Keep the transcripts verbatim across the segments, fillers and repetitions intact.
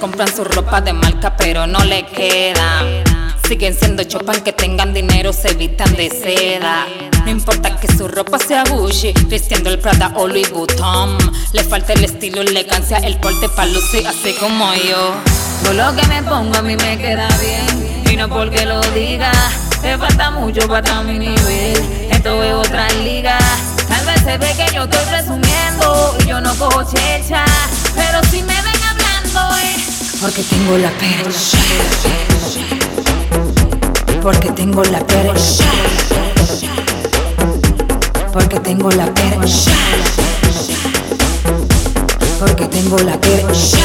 compran su ropa de marca pero no le queda. Siguen siendo chopan que tengan dinero, se vistan de seda. No importa que su ropa sea Gucci, vistiendo el Prada o Louis Vuitton. Le falta el estilo, elegancia, el porte pa' lucir así como yo. Todo lo que me pongo a mí me queda bien, y no porque lo diga. Te falta mucho para estar a mi nivel, esto es otra liga. Tal vez se ve que yo estoy presumiendo y yo no cojo checha, pero si me ven hablando es porque tengo la percha, porque tengo la percha, porque tengo la percha, porque tengo la percha,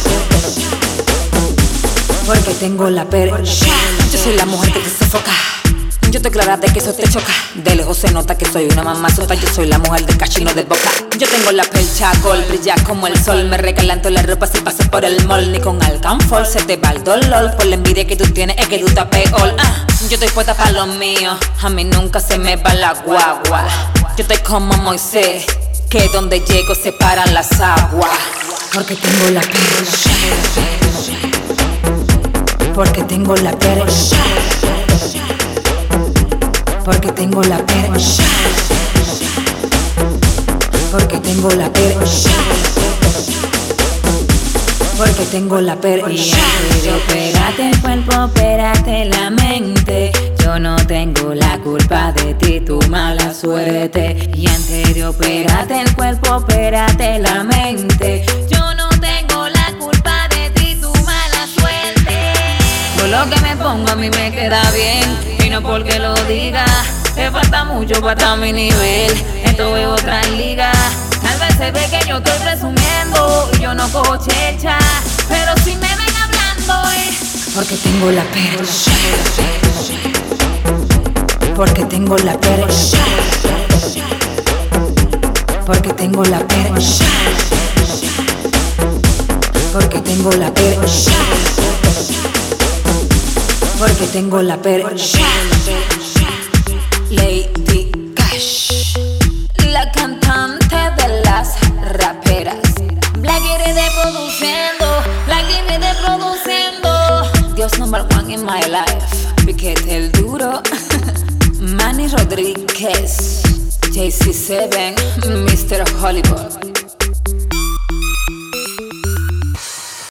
porque tengo la percha. Yo soy la mujer que te sofoca, yo estoy clara de que eso te choca. De lejos se nota que soy una mamazota, yo soy la mujer de cachino de boca. Yo tengo la percha gold, brilla como el sol. Me regalan toda la ropa si paso por el mall. Ni con alcanfor se te va el dolor. Por la envidia que tú tienes es que tú estás peor. ah, Yo estoy puesta para lo mío, a mí nunca se me va la guagua. Yo estoy como Moisés, que donde llego se paran las aguas. Porque tengo la percha, porque tengo la percha, porque tengo la percha, porque tengo la percha, porque tengo la percha. Opérate el cuerpo, opérate la mente. Yo no tengo la culpa de ti, tu mala suerte. Y antes de opérate el cuerpo, opérate la mente. Yo no tengo la culpa de ti, tu mala suerte. Todo lo que me pongo a mí me queda bien, y no porque lo diga. Te falta mucho para estar a mi nivel, esto es otra liga. Tal vez se ve que yo estoy presumiendo y yo no cojo checha, pero si me ven hablando es porque tengo la percha, porque tengo la percha, porque tengo la percha, porque tengo la percha, porque tengo la percha. Lady Cash, la cantante de las raperas. Blackity de produciendo, Blackity de produciendo. Dios number one in my life, Piquete el duro, Manny Rodríguez, J C siete, mister Hollywood.